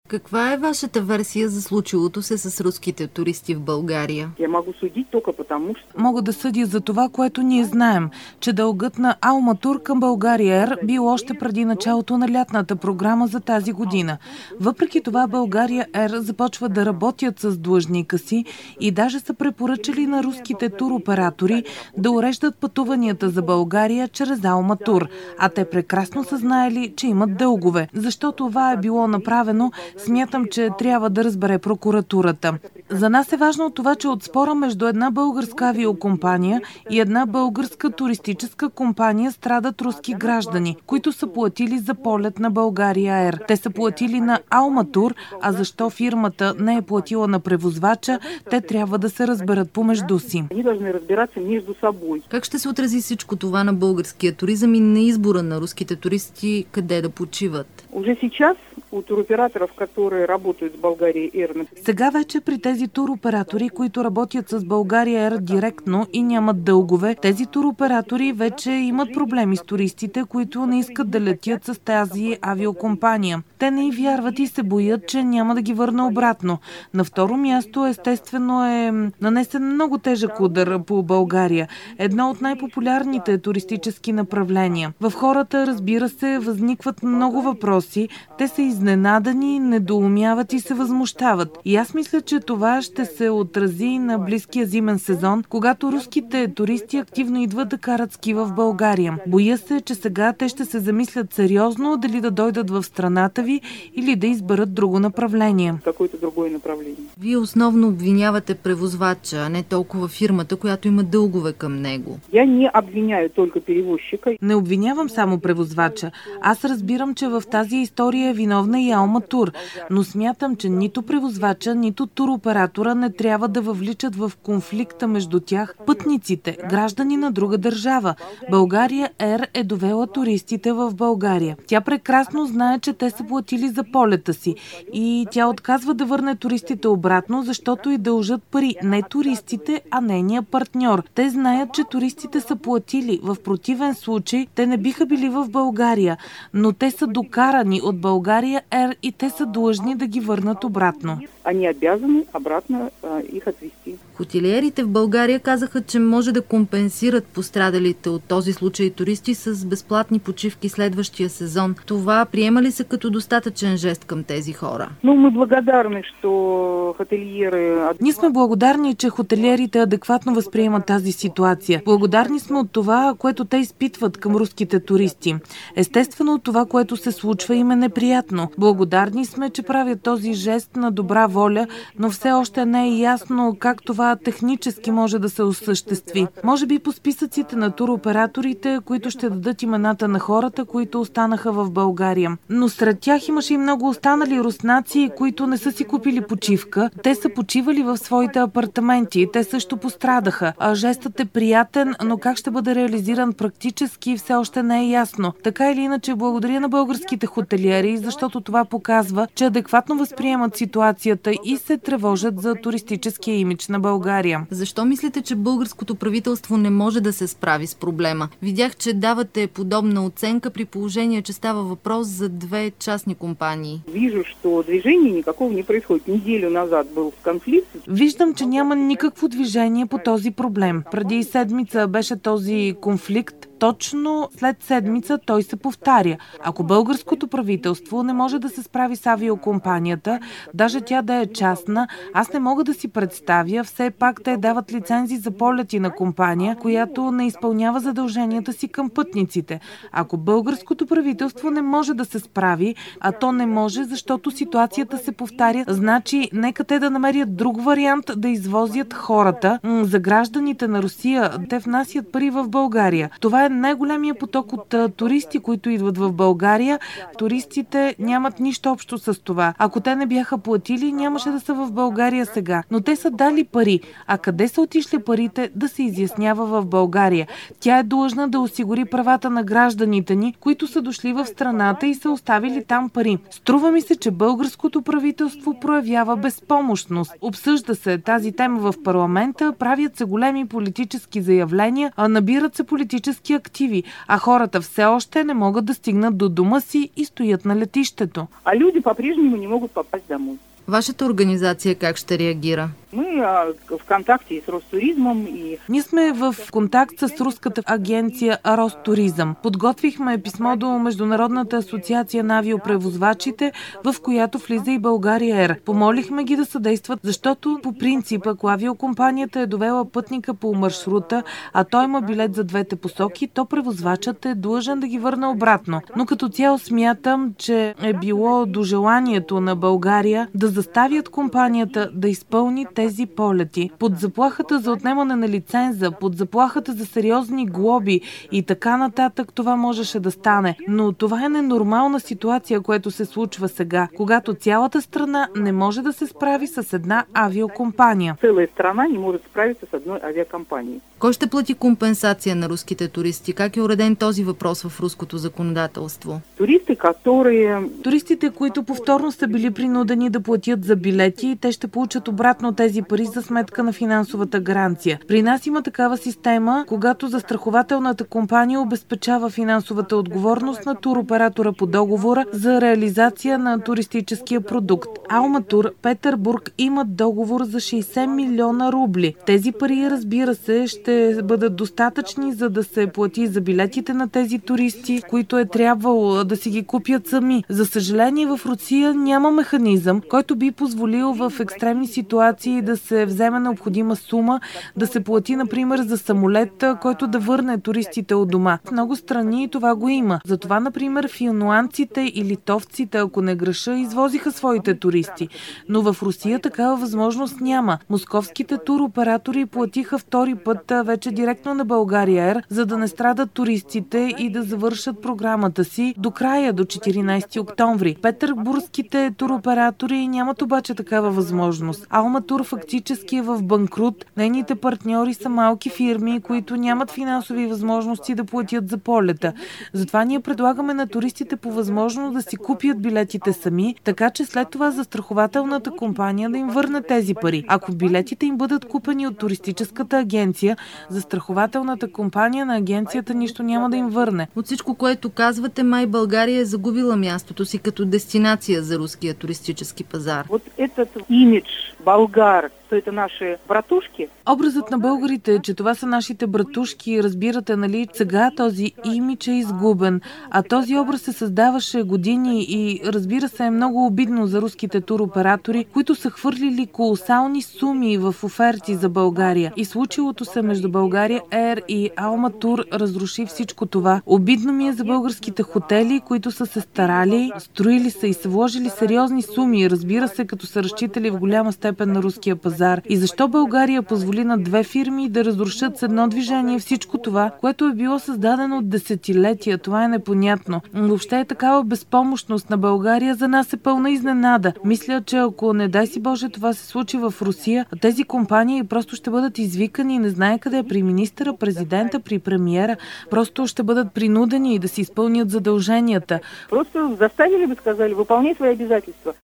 Каква е вашата версия за случилото се с руските туристи в България? Мога да съдя за това, което ние знаем, че дългът на Алма Тур към България Ер бил още преди началото на лятната програма за тази година. Въпреки това България Ер започва да работят с длъжника си и даже са препоръчали на руските туроператори да уреждат пътуванията за България чрез Алма Тур, а те прекрасно са знаели, че имат дългове. Защо това е било направено, смятам, че трябва да разбере прокуратурата. За нас е важно това, че от спора между една българска авиокомпания и една българска туристическа компания страдат руски граждани, които са платили за полет на България Ер. Те са платили на Алма Тур, а защо фирмата не е платила на превозвача, те трябва да се разберат помежду си. Как ще се отрази всичко това на българския туризъм и на избора на руските туристи къде да почиват? Сега вече при тези туроператори, които работят с България Ер директно и нямат дългове, тези туроператори вече имат проблеми с туристите, които не искат да летят с тази авиокомпания. Те не й вярват и се боят, че няма да ги върне обратно. На второ място, естествено, е нанесен много тежък удар по България. Едно от най-популярните туристически направления. В хората, разбира се, възникват много въпроси. Те са изненадани, недоумяват и се възмущават. И аз мисля, че това ще се отрази на близкия зимен сезон, когато руските туристи активно идват да карат ски в България. Боя се, че сега те ще се замислят сериозно дали да дойдат в страната ви или да изберат друго направление. Вие основно обвинявате превозвача, а не толкова фирмата, която има дългове към него. Не обвинявам само превозвача. Аз разбирам, че в тази история е виновна и Алма Тур, но смятам, че нито превозвача, нито туроператора не трябва да въвличат в конфликта между тях пътниците, граждани на друга държава. България Ер е довела туристите в България. Тя прекрасно знае, че те са платили за полета си и тя отказва да върне туристите обратно, защото и дължат пари не туристите, а нейния партньор. Те знаят, че туристите са платили. В противен случай те не биха били в България, но те са докарани от България Ер и те са длъжни да ги върнат обратно. Хотелиерите в България казаха, че може да компенсират пострадалите от този случай туристи с безплатни почивки следващия сезон. Това приема ли се като достатъчен жест към тези хора? Ние сме благодарни, че хотелиерите адекватно възприемат тази ситуация. Благодарни сме от това, което те изпитват към руските туристи. Естествено, това, което се случва, им е неприятно. Благодарни сме, че правят този жест на добра воля, но все още не е ясно как това технически може да се осъществи. Може би по списъците на туроператорите, които ще дадат имената на хората, които останаха в България. Но сред тях имаше и много останали руснаци, които не са си купили почивка. Те са почивали в своите апартаменти. Те също пострадаха. Жестът е приятен, но как ще бъде реализиран практически, все още не е ясно. Така или иначе, благодаря на българските хотелиери, защото това показва, че адекватно възприемат ситуацията и се тревожат за туристическия имидж на България. Защо мислите, че българското правителство не може да се справи с проблема? Видях, че давате подобна оценка при положение, че става въпрос за две частни компании. Виждам, че няма никакво движение по този проблем. Преди седмица беше този конфликт. Точно след седмица той се повтаря. Ако българското правителство не може да се справи с авиокомпанията, даже тя да е частна, аз не мога да си представя, все пак те дават лицензи за полети на компания, която не изпълнява задълженията си към пътниците. Ако българското правителство не може да се справи, а то не може, защото ситуацията се повтаря, значи нека те да намерят друг вариант да извозят хората. За гражданите на Русия те внасят пари в България. Това е най-големия поток от туристи, които идват в България. Туристите нямат нищо общо с това. Ако те не бяха платили, нямаше да са в България сега. Но те са дали пари. А къде са отишли парите, да се изяснява в България? Тя е длъжна да осигури правата на гражданите ни, които са дошли в страната и са оставили там пари. Струва ми се, че българското правителство проявява безпомощност. Обсъжда се тази тема в парламента, правят се големи политически заявления, набират се политически активи, а хората все още не могат да стигнат до дома си и стоят на летището. А люди по-прежнему не могут попасть домой. Вашата организация как ще реагира? Мы в контакте и с Ростуризмом. Ние сме в контакт с руската агенция Ростуризъм. Подготвихме писмо до Международната асоциация на авиопревозвачите, в която влиза и България Ер. Помолихме ги да съдействат, защото по принцип, ако авиокомпанията е довела пътника по маршрута, а той има билет за двете посоки, то превозвачът е длъжен да ги върне обратно. Но като цяло смятам, че е било до желанието на България да заставят компанията да изпълни тези полети. Под заплахата за отнемане на лиценза, под заплахата за сериозни глоби и така нататък, това можеше да стане. Но това е ненормална ситуация, което се случва сега, когато цялата страна не може да се справи с една авиокомпания. Цяла страна не може да справиться с една авиакомпания. Кой ще плати компенсация на руските туристи? Как е уреден този въпрос в руското законодателство? Туристите, които повторно са били принудени да платят за билети, те ще получат обратно тези пари за сметка на финансовата гаранция. При нас има такава система, когато застрахователната компания обезпечава финансовата отговорност на туроператора по договора за реализация на туристическия продукт. Алматур, Петербург имат договор за 60 милиона рубли. Тези пари, разбира се, ще бъдат достатъчни, за да се плати за билетите на тези туристи, които е трябвало да си ги купят сами. За съжаление, в Русия няма механизъм, който би позволил в екстремни ситуации да се вземе необходима сума, да се плати, например, за самолет, който да върне туристите от дома. В много страни това го има. Затова, например, финландците и литовците, ако не греша, извозиха своите туристи. Но в Русия такава възможност няма. Московските туроператори платиха втори път вече директно на България Ер, за да не страдат туристите и да завършат програмата си до края, до 14 октомври. Петербургските туроператори нямат обаче такава възможност. Алматур фактически е в банкрут. Нейните партньори са малки фирми, които нямат финансови възможности да платят за полета. Затова ние предлагаме на туристите по възможност да си купят билетите сами, така че след това застрахователната компания да им върне тези пари. Ако билетите им бъдат купени от туристическата агенция, застрахователната компания на агенцията нищо няма да им върне. От всичко, което казвате, май България е загубила мястото си като дестинация за руския туристически пазар. Вот этот имидж българ, то это наши братушки. Образът на българите е, че това са нашите братушки, разбирате, нали? Сега този имидж е изгубен, а този образ се създаваше години и разбира се е много обидно за руските туроператори, които са хвърлили колосални суми в оферти за България. И случилото се между България Ер и Алматур разруши всичко това. Обидно ми е за българските хотели, които са се старали, строили са и са вложили сериозни суми, разбира се, като са разчитали в голяма степен на руския пазар. И защо България позволи на две фирми да разрушат с едно движение всичко това, което е било създадено от десетилетия? Това е непонятно. Въобще е такава безпомощност на България за нас е пълна изненада. Мисля, че ако не дай си Боже това се случи в Русия, тези компании просто ще бъдат извикани, не знае къде, при министъра, президента, при премиера, просто ще бъдат принудени да си изпълнят задълженията. Просто заставили бы, сказали, выполняй свои обязательства.